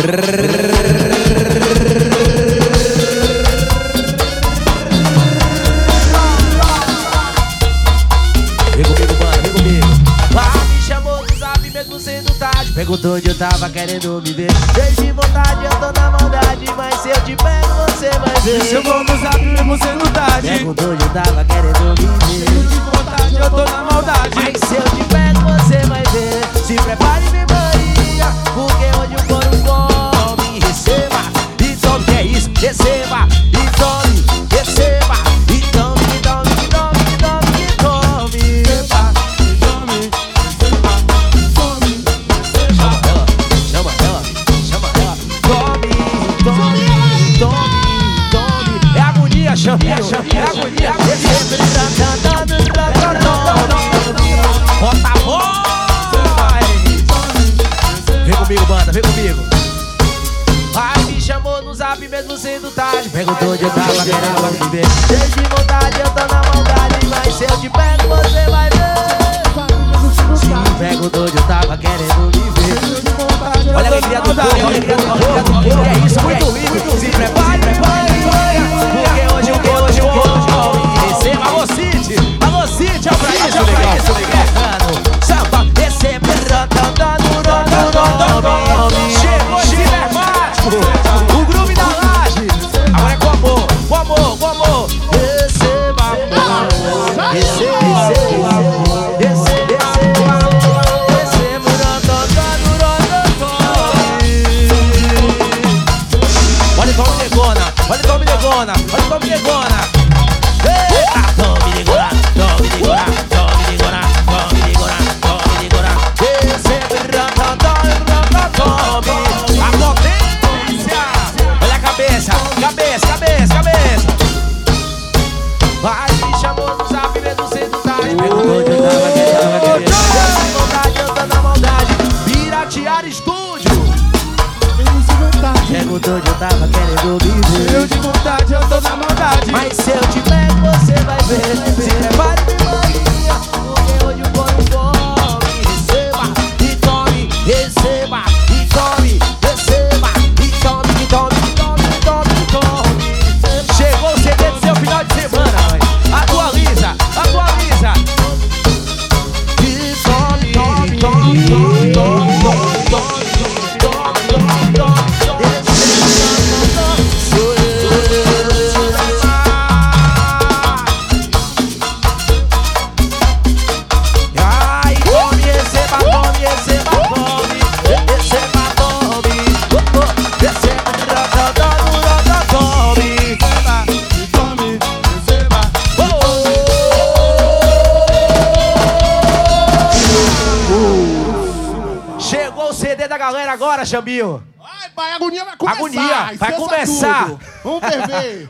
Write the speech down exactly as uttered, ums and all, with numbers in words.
Vem comigo, mano, vem comigo. Ah, me chamou no zap mesmo sendo tarde. Perguntou onde eu tava querendo me ver. Cheio de vontade, eu tô na maldade. Mas se eu te pego, você vai ver. Me chamou no zap mesmo sendo tarde. Perguntou onde eu tava querendo me ver. Cheio de vontade, eu tô na maldade. Mas se eu te pego, você vai ver. Se prepare, minha Maria, porque hoje o couro come. Receba, e tome, que é isso? Receba, e tome, receba, e tome, e tome, e tome, e tome, e tome. Chama ela, chama ela, chama ela. Tome, tome, tome, tome. É agonia, chaminho, é agonia. Receba, bota a voz. Vem comigo, banda, vem comigo. Ai, me chamou no zap mesmo sendo tarde. Perguntou onde eu tava querendo me ver. Cheio de vontade, eu tô na maldade. Mas se eu te pego, você vai ver. Se me perguntou onde eu tava querendo me ver. Olha a alegria do povo, olha a alegria do povo. É isso, muito lindo. Se prepare, prepare, porque hoje o que hoje o povo receba. Alô, Cid, alô, Cid, é pra isso, legal. Samba, receba, chegou esse vermático, o groove da laje. Agora é com amor, com amor, com amor. Receba, receba, receba, receba, receba, olha como negona, olha como negona, olha como negona. Eita, tome negona, tome negona, tome negona, tome negona, tome negona. Receba, tome a potência. Olha a cabeça, cabeça, cabeça, cabeça. Vai, me chamou no zap mesmo sendo tarde. Perguntou onde eu tava querendo, vontade, eu tô na maldade. Piratear estúdio. Perguntou onde eu tava querendo me ver. Cheio de vontade, eu tô na maldade. Mas se eu te pego, você vai ver. Se prepare, minha Maria, porque hoje o couro come. Receba e tome, receba e tome, receba e tome, e tome, e tome, e tome, e tome. Chegou o C D do seu final de semana, mãe. Atualiza, atualiza. E tome, tome, tome, tome, tome, tome, tome, tome, tome, tome. Ai, tome, receba, tome, receba, tome, receba, tome, receba, tome, Tome, receba. Chegou o C D da galera agora, Xambinho. Ai, pai, a agonia vai começar. Agonia, vai esqueça começar. tudo. Vamos ferver.